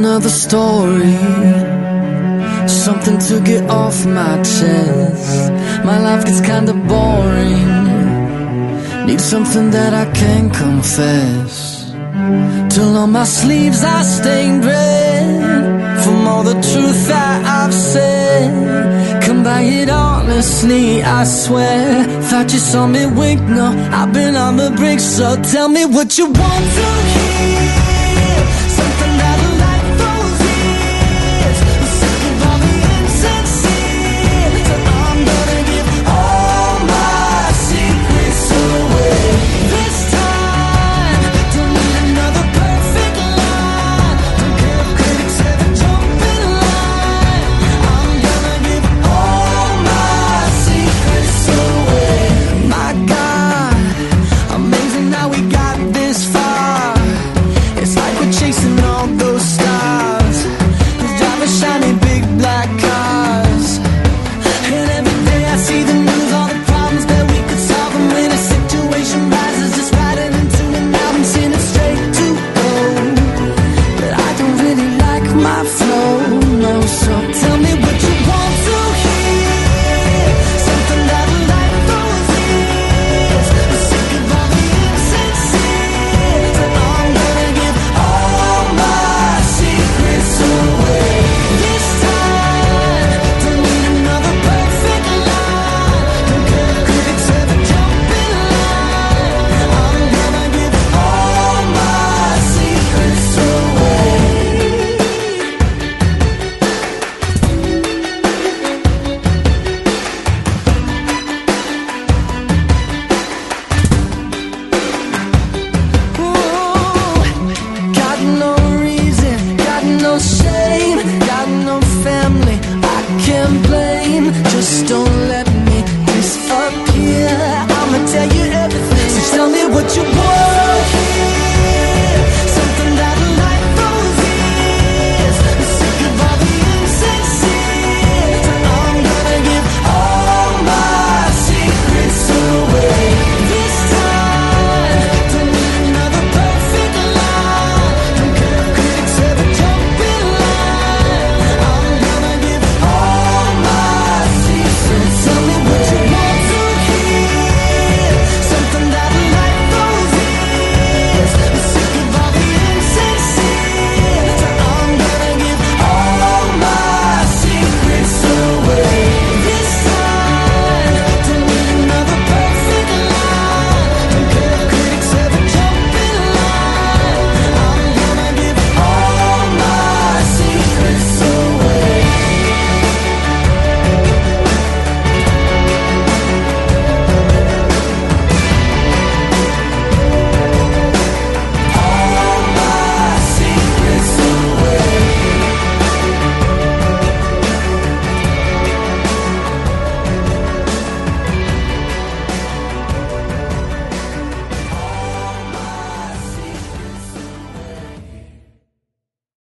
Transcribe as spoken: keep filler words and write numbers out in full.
another story, something to get off my chest. My life gets kinda boring, need something that I can confess. Till on my sleeves I stained red from all the truth that I've said. Come by it honestly, I swear. Thought you saw me wink, no, I've been on the brink. So tell me what you want to hear, something that'll light those ears. I'm sick of all the insincere, so I'm gonna give all my secrets away. This time, don't need another perfect line. Don't care if critics ever jump in line. I'm gonna give all my secrets away. My God, amazing how we got this far. It's like we're chasing all those stars, who's driving shiny big black cars. And every day I see the news, all the problems that we could solve. And when a situation rises, just writing into an album, send it straight to go. But I don't really like my flow, no, so